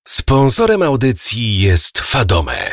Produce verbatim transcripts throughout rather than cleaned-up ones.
Sponsorem audycji jest Fadome.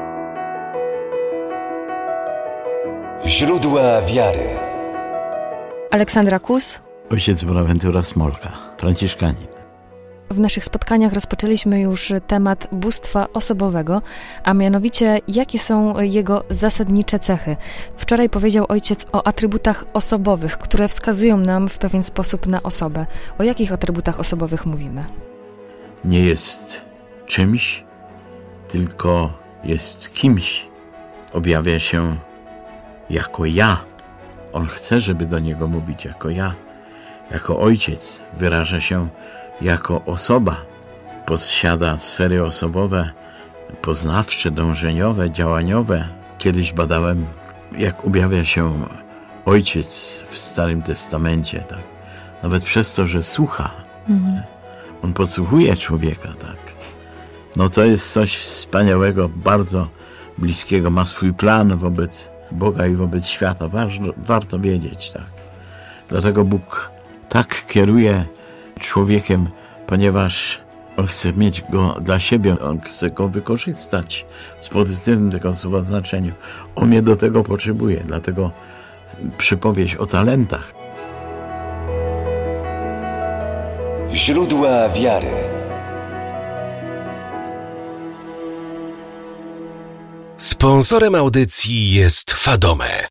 Źródła wiary. Aleksandra Kus, ojciec Bonaventura Smolka, franciszkanin. W naszych spotkaniach rozpoczęliśmy już temat bóstwa osobowego, a mianowicie jakie są jego zasadnicze cechy. Wczoraj powiedział ojciec o atrybutach osobowych, które wskazują nam w pewien sposób na osobę. O jakich atrybutach osobowych mówimy? Nie jest czymś, tylko jest kimś. Objawia się jako ja. On chce, żeby do niego mówić jako ja. Jako ojciec wyraża się jako osoba. Posiada sfery osobowe, poznawcze, dążeniowe, działaniowe. Kiedyś badałem, jak objawia się ojciec w Starym Testamencie. Tak? Nawet przez to, że słucha. Mhm. On podsłuchuje człowieka. Tak? No to jest coś wspaniałego, bardzo bliskiego. Ma swój plan wobec Boga i wobec świata. Warto, warto wiedzieć. Tak? Dlatego Bóg tak kieruje człowiekiem, ponieważ On chce mieć go dla siebie, On chce go wykorzystać w pozytywnym tego słowa znaczeniu. On mnie do tego potrzebuje, dlatego przypowieść o talentach. Źródła wiary. Sponsorem audycji jest Fadome.